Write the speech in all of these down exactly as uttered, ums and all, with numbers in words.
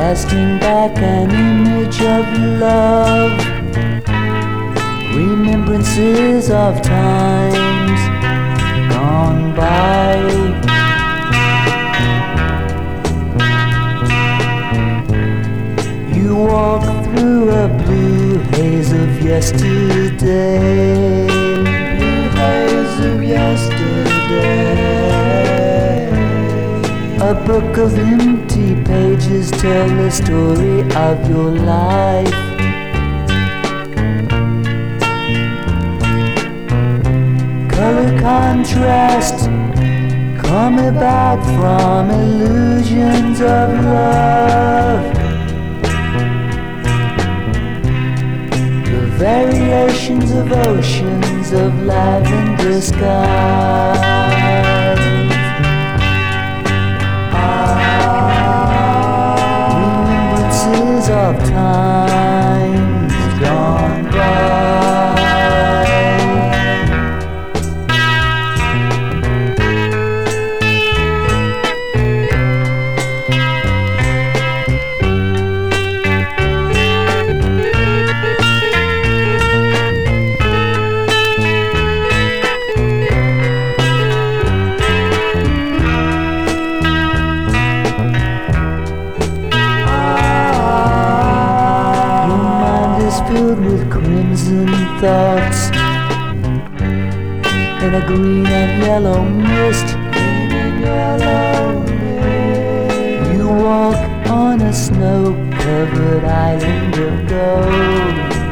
casting back an image of love, remembrances of times gone by. You walk through a blue haze of yesterday, blue haze of yesterday. A book of empty pages tell the story of your life. Color contrast come about from illusions of love. The variations of oceans of lavender skies. Of times gone by. Filled with crimson thoughts in a green and yellow mist. Green and yellow mist. You walk on a snow-covered island of gold.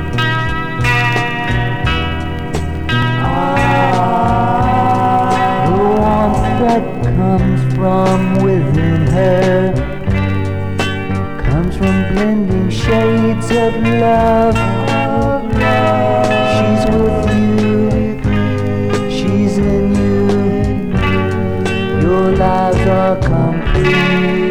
Ah, the warmth that comes from within her comes from blending shades of love. She's with you, she's in you. Your lives are complete.